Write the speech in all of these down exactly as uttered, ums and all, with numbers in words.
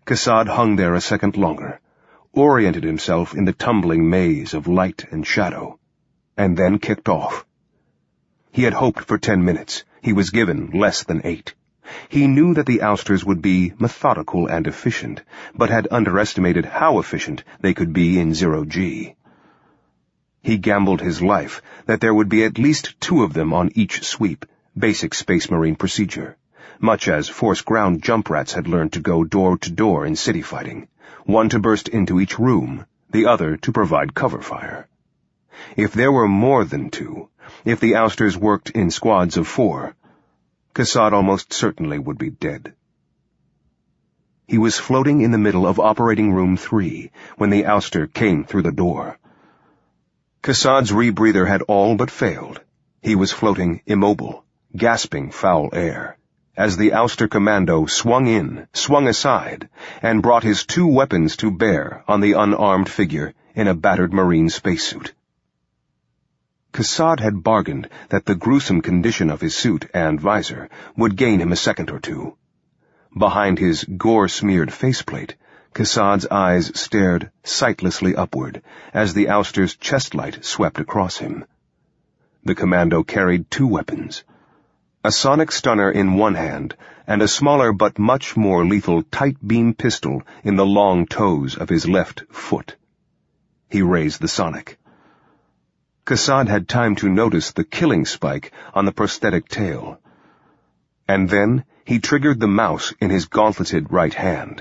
Kassad hung there a second longer, oriented himself in the tumbling maze of light and shadow, and then kicked off. He had hoped for ten minutes. He was given less than eight. He knew that the ousters would be methodical and efficient, but had underestimated how efficient they could be in zero-G. He gambled his life that there would be at least two of them on each sweep, basic Space Marine procedure, much as Force Ground jump rats had learned to go door to door in city fighting, one to burst into each room, the other to provide cover fire. If there were more than two, if the ousters worked in squads of four, Kassad almost certainly would be dead. He was floating in the middle of Operating Room three when the ouster came through the door. Kassad's rebreather had all but failed. He was floating immobile, gasping foul air, as the ouster commando swung in, swung aside, and brought his two weapons to bear on the unarmed figure in a battered Marine spacesuit. Kassad had bargained that the gruesome condition of his suit and visor would gain him a second or two. Behind his gore-smeared faceplate, Kassad's eyes stared sightlessly upward as the ouster's chest light swept across him. The commando carried two weapons, a sonic stunner in one hand and a smaller but much more lethal tight-beam pistol in the long toes of his left foot. He raised the sonic. Kassad had time to notice the killing spike on the prosthetic tail. And then he triggered the mouse in his gauntleted right hand.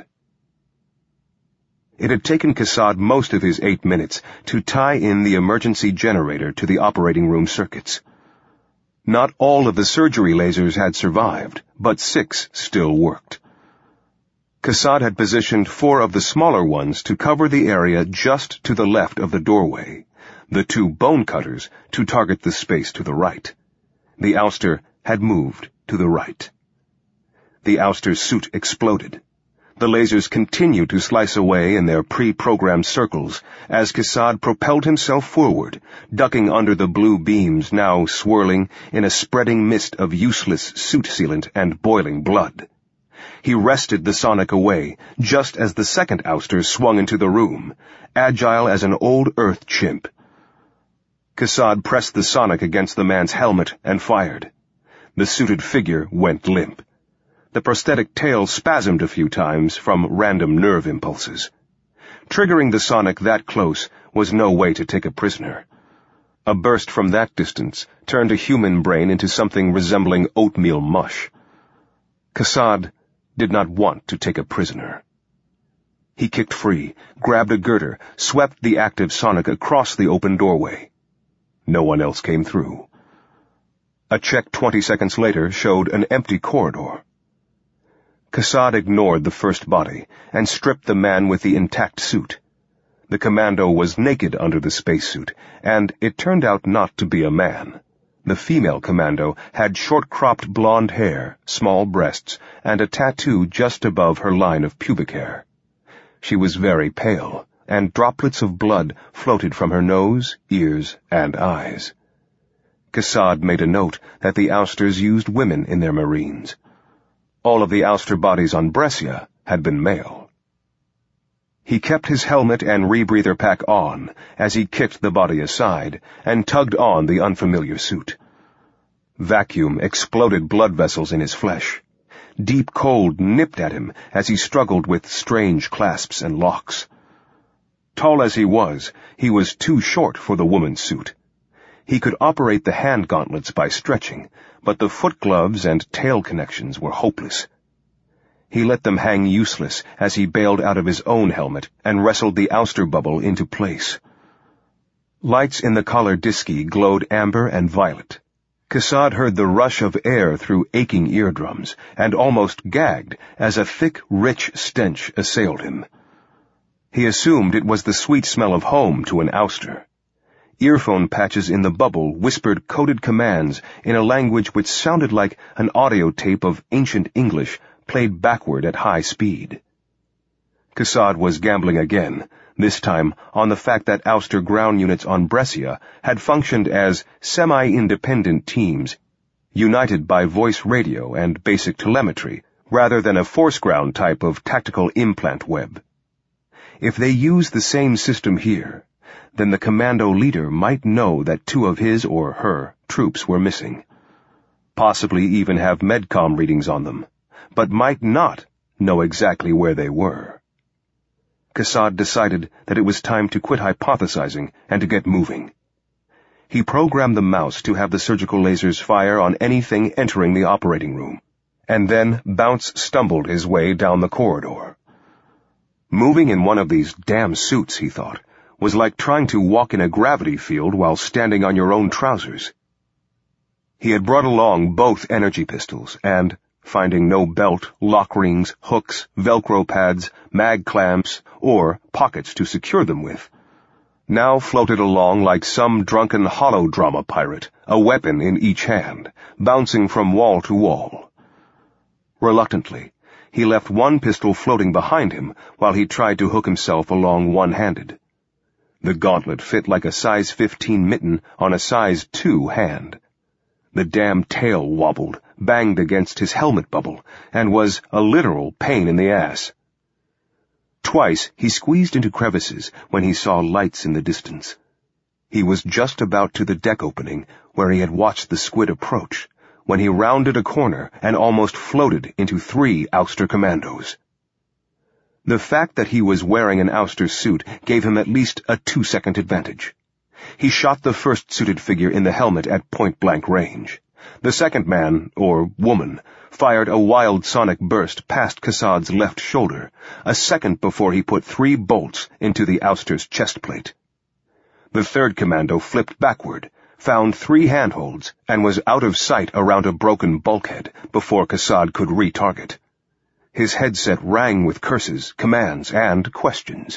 It had taken Kassad most of his eight minutes to tie in the emergency generator to the operating room circuits. Not all of the surgery lasers had survived, but six still worked. Kassad had positioned four of the smaller ones to cover the area just to the left of the doorway, the two bone cutters to target the space to the right. The ouster had moved to the right. The ouster's suit exploded. The lasers continued to slice away in their pre-programmed circles as Kassad propelled himself forward, ducking under the blue beams now swirling in a spreading mist of useless suit sealant and boiling blood. He wrested the sonic away just as the second ouster swung into the room, agile as an old Earth chimp. Kassad pressed the sonic against the man's helmet and fired. The suited figure went limp. The prosthetic tail spasmed a few times from random nerve impulses. Triggering the sonic that close was no way to take a prisoner. A burst from that distance turned a human brain into something resembling oatmeal mush. Kassad did not want to take a prisoner. He kicked free, grabbed a girder, swept the active sonic across the open doorway. No one else came through. A check twenty seconds later showed an empty corridor. Kassad ignored the first body and stripped the man with the intact suit. The commando was naked under the spacesuit, and it turned out not to be a man. The female commando had short-cropped blonde hair, small breasts, and a tattoo just above her line of pubic hair. She was very pale, and droplets of blood floated from her nose, ears, and eyes. Kassad made a note that the ousters used women in their Marines. All of the ouster bodies on Brescia had been male. He kept his helmet and rebreather pack on as he kicked the body aside and tugged on the unfamiliar suit. Vacuum exploded blood vessels in his flesh. Deep cold nipped at him as he struggled with strange clasps and locks. Tall as he was, he was too short for the woman's suit. He could operate the hand gauntlets by stretching, but the foot gloves and tail connections were hopeless. He let them hang useless as he bailed out of his own helmet and wrestled the ouster bubble into place. Lights in the collar disky glowed amber and violet. Kassad heard the rush of air through aching eardrums and almost gagged as a thick, rich stench assailed him. He assumed it was the sweet smell of home to an ouster. Earphone patches in the bubble whispered coded commands in a language which sounded like an audio tape of ancient English played backward at high speed. Kassad was gambling again, this time on the fact that ouster ground units on Brescia had functioned as semi-independent teams, united by voice radio and basic telemetry, rather than a force-ground type of tactical implant web. If they used the same system here, then the commando leader might know that two of his or her troops were missing, possibly even have Medcom readings on them, but might not know exactly where they were. Kassad decided that it was time to quit hypothesizing and to get moving. He programmed the mouse to have the surgical lasers fire on anything entering the operating room, and then Bounce stumbled his way down the corridor. Moving in one of these damn suits, he thought, was like trying to walk in a gravity field while standing on your own trousers. He had brought along both energy pistols, and, finding no belt, lock rings, hooks, Velcro pads, mag clamps, or pockets to secure them with, now floated along like some drunken holodrama pirate, a weapon in each hand, bouncing from wall to wall. Reluctantly, he left one pistol floating behind him while he tried to hook himself along one-handed. The gauntlet fit like a size fifteen mitten on a size two hand. The damn tail wobbled, banged against his helmet bubble, and was a literal pain in the ass. Twice he squeezed into crevices when he saw lights in the distance. He was just about to the deck opening where he had watched the squid approach, when he rounded a corner and almost floated into three ouster commandos. The fact that he was wearing an ouster suit gave him at least a two-second advantage. He shot the first suited figure in the helmet at point-blank range. The second man, or woman, fired a wild sonic burst past Kassad's left shoulder, a second before he put three bolts into the ouster's chest plate. The third commando flipped backward, found three handholds, and was out of sight around a broken bulkhead before Kassad could retarget. His headset rang with curses, commands, and questions.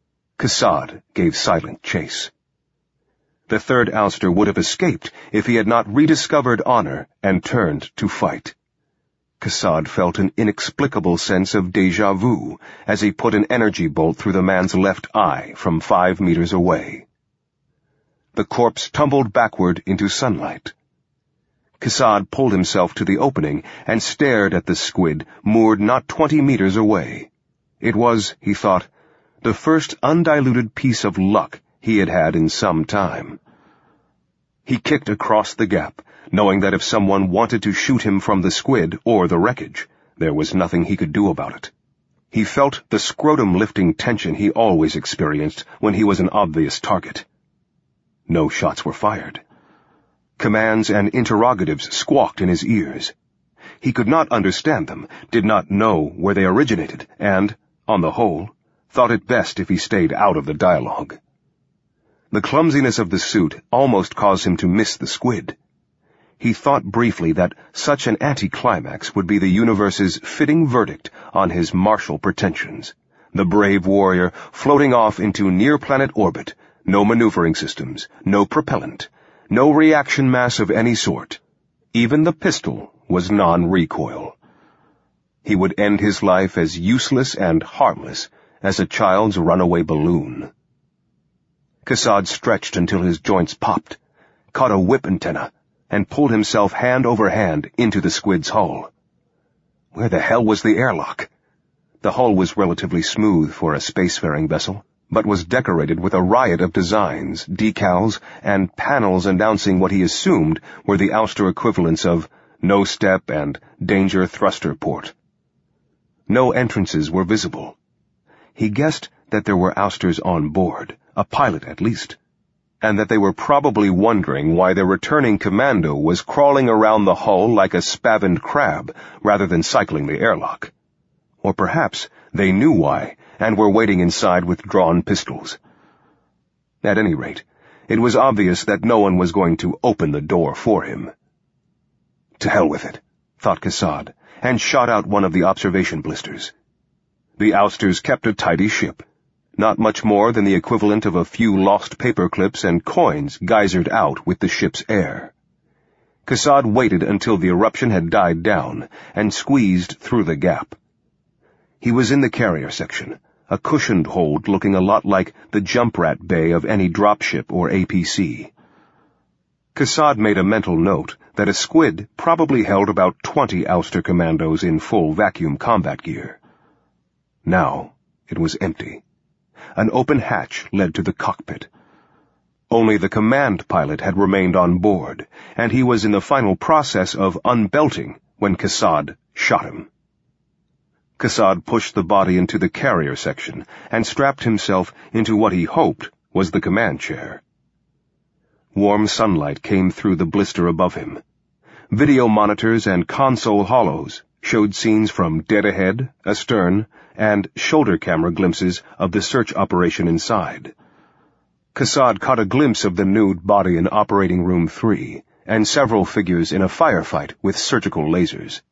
Kassad gave silent chase. The third ouster would have escaped if he had not rediscovered honor and turned to fight. Kassad felt an inexplicable sense of déjà vu as he put an energy bolt through the man's left eye from five meters away. The corpse tumbled backward into sunlight. Kassad pulled himself to the opening and stared at the squid moored not twenty meters away. It was, he thought, the first undiluted piece of luck he had had in some time. He kicked across the gap, knowing that if someone wanted to shoot him from the squid or the wreckage, there was nothing he could do about it. He felt the scrotum-lifting tension he always experienced when he was an obvious target. No shots were fired. Commands and interrogatives squawked in his ears. He could not understand them, did not know where they originated, and, on the whole, thought it best if he stayed out of the dialogue. The clumsiness of the suit almost caused him to miss the squid. He thought briefly that such an anticlimax would be the universe's fitting verdict on his martial pretensions. The brave warrior floating off into near-planet orbit, no maneuvering systems, no propellant, no reaction mass of any sort. Even the pistol was non-recoil. He would end his life as useless and harmless as a child's runaway balloon. Kassad stretched until his joints popped, caught a whip antenna, and pulled himself hand over hand into the squid's hull. Where the hell was the airlock? The hull was relatively smooth for a spacefaring vessel, but was decorated with a riot of designs, decals, and panels announcing what he assumed were the ouster equivalents of no step and danger thruster port. No entrances were visible. He guessed that there were ousters on board, a pilot at least, and that they were probably wondering why their returning commando was crawling around the hull like a spavined crab rather than cycling the airlock. Or perhaps they knew why and were waiting inside with drawn pistols. At any rate, it was obvious that no one was going to open the door for him. To hell with it, thought Kassad, and shot out one of the observation blisters. The ousters kept a tidy ship, not much more than the equivalent of a few lost paper clips and coins geysered out with the ship's air. Kassad waited until the eruption had died down and squeezed through the gap. He was in the carrier section, a cushioned hold looking a lot like the jump rat bay of any dropship or A P C. Kassad made a mental note that a squid probably held about twenty ouster commandos in full vacuum combat gear. Now it was empty. An open hatch led to the cockpit. Only the command pilot had remained on board, and he was in the final process of unbelting when Kassad shot him. Kassad pushed the body into the carrier section and strapped himself into what he hoped was the command chair. Warm sunlight came through the blister above him. Video monitors and console holos showed scenes from dead ahead, astern, and shoulder camera glimpses of the search operation inside. Kassad caught a glimpse of the nude body in Operating Room three, and several figures in a firefight with surgical lasers.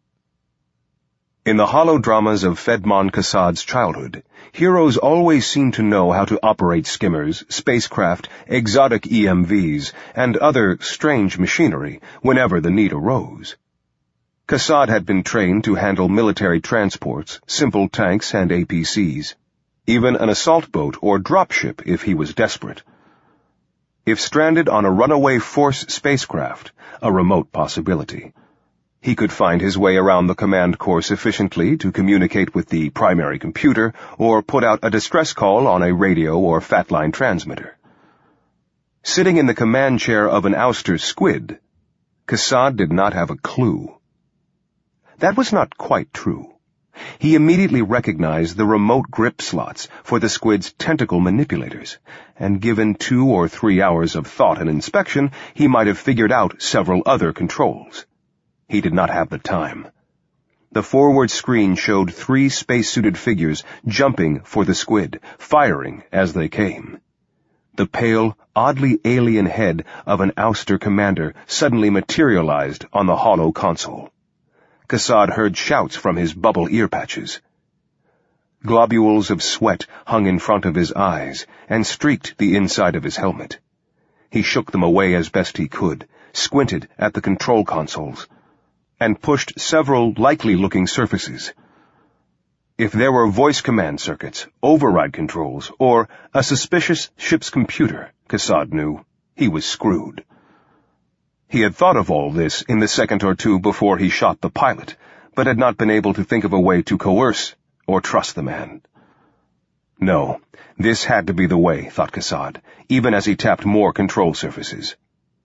In the holodramas of Fedman Kassad's childhood, heroes always seemed to know how to operate skimmers, spacecraft, exotic E M Vs, and other strange machinery whenever the need arose. Kassad had been trained to handle military transports, simple tanks and A P Cs, even an assault boat or dropship if he was desperate. If stranded on a runaway force spacecraft, a remote possibility, he could find his way around the command course efficiently to communicate with the primary computer or put out a distress call on a radio or fatline transmitter. Sitting in the command chair of an ouster squid, Kassad did not have a clue. That was not quite true. He immediately recognized the remote grip slots for the squid's tentacle manipulators, and given two or three hours of thought and inspection, he might have figured out several other controls. He did not have the time. The forward screen showed three space-suited figures jumping for the squid, firing as they came. The pale, oddly alien head of an ouster commander suddenly materialized on the holo console. Kassad heard shouts from his bubble ear patches. Globules of sweat hung in front of his eyes and streaked the inside of his helmet. He shook them away as best he could, squinted at the control consoles, and pushed several likely-looking surfaces. If there were voice command circuits, override controls, or a suspicious ship's computer, Kassad knew, he was screwed. He had thought of all this in the second or two before he shot the pilot, but had not been able to think of a way to coerce or trust the man. No, this had to be the way, thought Kassad, even as he tapped more control surfaces.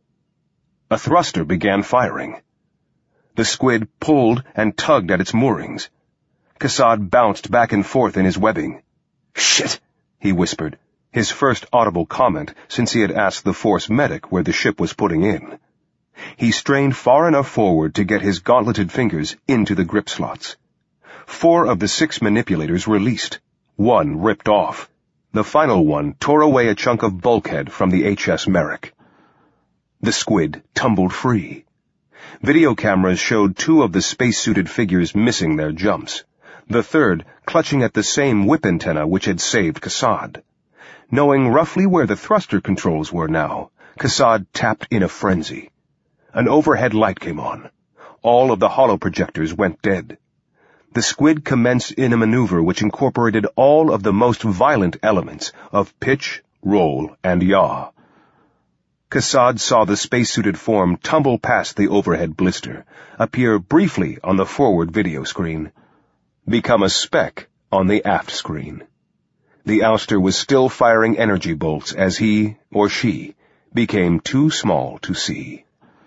A thruster began firing. The squid pulled and tugged at its moorings. Kassad bounced back and forth in his webbing. "Shit," he whispered, his first audible comment since he had asked the force medic where the ship was putting in. He strained far enough forward to get his gauntleted fingers into the grip slots. Four of the six manipulators released. One ripped off. The final one tore away a chunk of bulkhead from the H S Merrick. The squid tumbled free. Video cameras showed two of the space-suited figures missing their jumps, the third clutching at the same whip antenna which had saved Kassad. Knowing roughly where the thruster controls were now, Kassad tapped in a frenzy. An overhead light came on. All of the holoprojectors went dead. The squid commenced in a maneuver which incorporated all of the most violent elements of pitch, roll, and yaw. Kassad saw the spacesuited form tumble past the overhead blister, appear briefly on the forward video screen, become a speck on the aft screen. The ouster was still firing energy bolts as he, or she, became too small to see.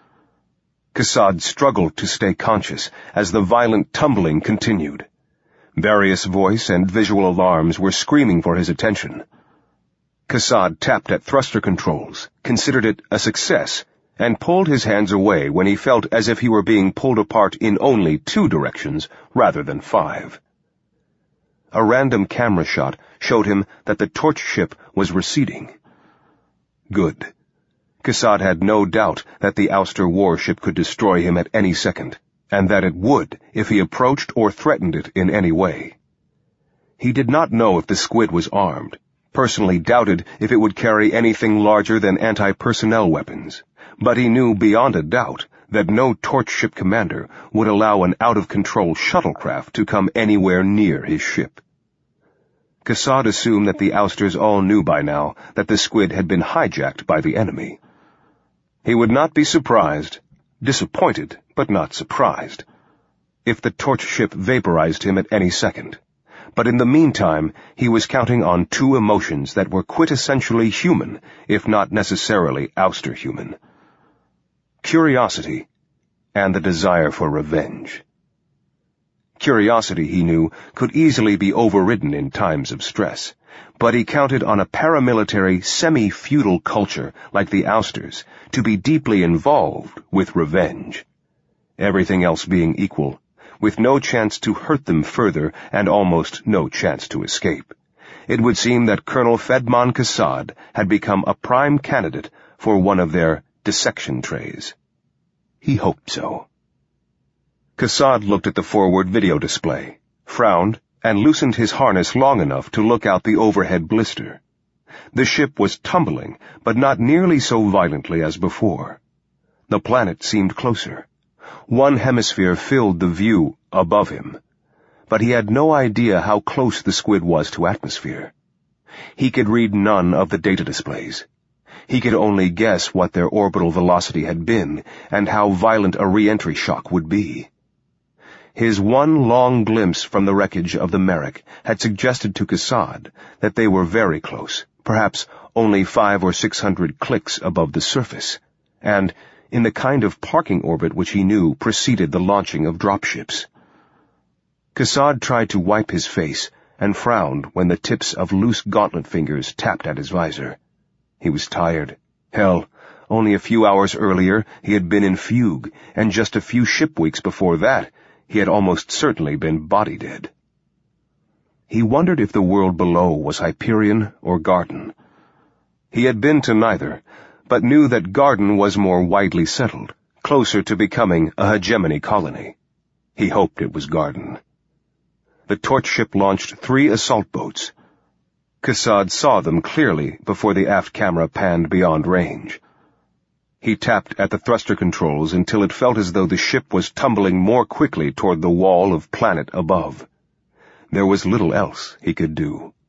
Kassad struggled to stay conscious as the violent tumbling continued. Various voice and visual alarms were screaming for his attention. Kassad tapped at thruster controls, considered it a success, and pulled his hands away when he felt as if he were being pulled apart in only two directions rather than five. A random camera shot showed him that the torch ship was receding. Good. Kassad had no doubt that the ouster warship could destroy him at any second, and that it would if he approached or threatened it in any way. He did not know if the squid was armed, personally doubted if it would carry anything larger than anti-personnel weapons, but he knew beyond a doubt that no torch ship commander would allow an out-of-control shuttlecraft to come anywhere near his ship. Kassad assumed that the ousters all knew by now that the squid had been hijacked by the enemy. He would not be surprised, disappointed, but not surprised, if the torch ship vaporized him at any second. But in the meantime, he was counting on two emotions that were quintessentially human, if not necessarily ouster-human. Curiosity and the desire for revenge. Curiosity, he knew, could easily be overridden in times of stress, but he counted on a paramilitary, semi-feudal culture like the Ousters to be deeply involved with revenge. Everything else being equal, with no chance to hurt them further and almost no chance to escape, it would seem that Colonel Fedman Kassad had become a prime candidate for one of their dissection trays. He hoped so. Kassad looked at the forward video display, frowned, and loosened his harness long enough to look out the overhead blister. The ship was tumbling, but not nearly so violently as before. The planet seemed closer. One hemisphere filled the view above him, but he had no idea how close the squid was to atmosphere. He could read none of the data displays. He could only guess what their orbital velocity had been and how violent a re-entry shock would be. His one long glimpse from the wreckage of the Merrick had suggested to Kassad that they were very close, perhaps only five or six hundred clicks above the surface, and in the kind of parking orbit which he knew preceded the launching of dropships. Kassad tried to wipe his face and frowned when the tips of loose gauntlet fingers tapped at his visor. He was tired. Hell, only a few hours earlier he had been in fugue, and just a few ship weeks before that he had almost certainly been body-dead. He wondered if the world below was Hyperion or Garden. He had been to neither, but knew that Garden was more widely settled, closer to becoming a hegemony colony. He hoped it was Garden. The torch ship launched three assault boats. Kassad saw them clearly before the aft camera panned beyond range. He tapped at the thruster controls until it felt as though the ship was tumbling more quickly toward the wall of planet above. There was little else he could do.